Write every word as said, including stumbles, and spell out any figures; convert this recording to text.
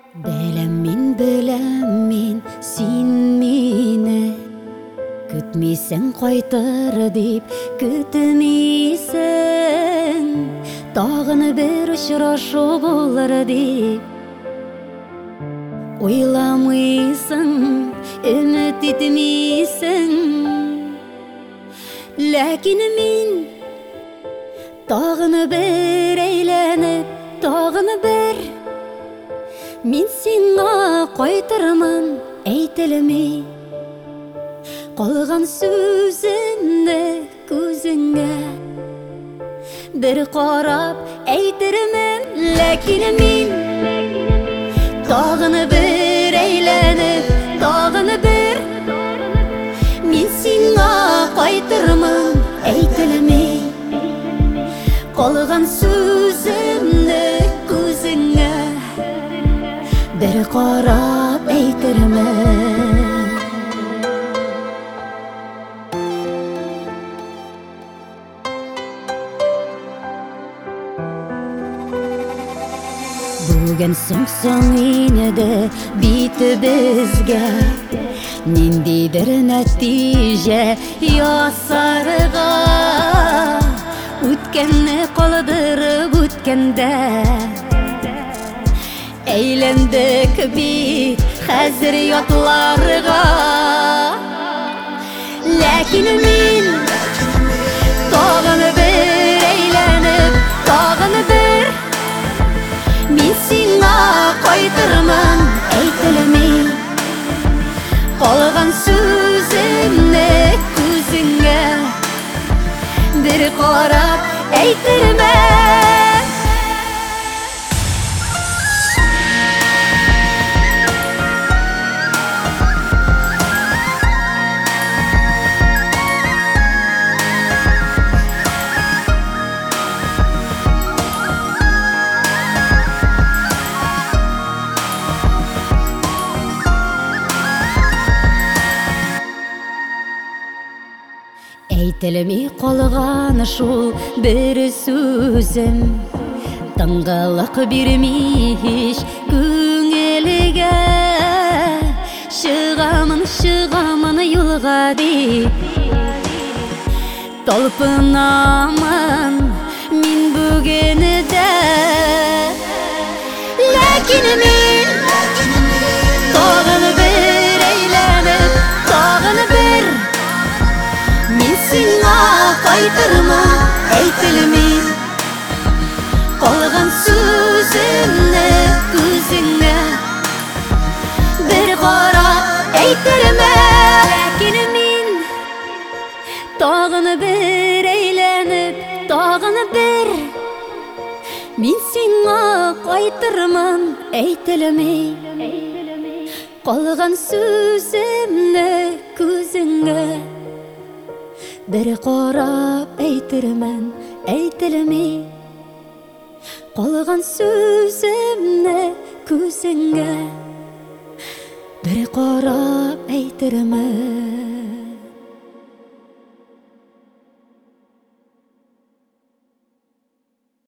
Белем мин, белем мин, син мине күтмисең кайтыр дип күтмисең, тагын бер очрашу булыр дип уйламыйсың, өмет итмисең. Ләкин мин тагын бер әйләнеп, тагын бер мин сиңа кайтырмын әйтелми. Калган сүземне күзеңә бер карап әйтермен, ләкин мин тагын бер әйләнеп, тагын бер мин сиңа кайтырмын әйтелми. Калган сүземне күзеңә бер карап әйтермен. Бүген соң-соң инеде битебезгә ниндидер нәтиҗә ясарга, үткәнне калдырып үткәндә әйләндек бит хәзер ятларга. Ләкин мин тагын бер әйләнеп, тагын бер мин сиңа кайтырмын әйтелми. Калган сүземне күзеңә бер карап әйтермен. Әйтелми калган шул бер сүзем, тыңгылык бирми һич күңелгә. Чыгамын, чыгамын юлга дип талпынамын мин бүген дә. Ләкин мин тагын бер әйләнеп, тагын бер мин сиңа кайтырмын әйтелми. Калган сүземне күзеңә бер карап әйтермен. Ләкин мин тагын бер әйләнеп, тагын бер мин сиңа кайтырмын әйтелми. Калган сүземне күзеңә бер карап әйтермен әйтелми. Калган сүземне күзеңә бер карап әйтермен.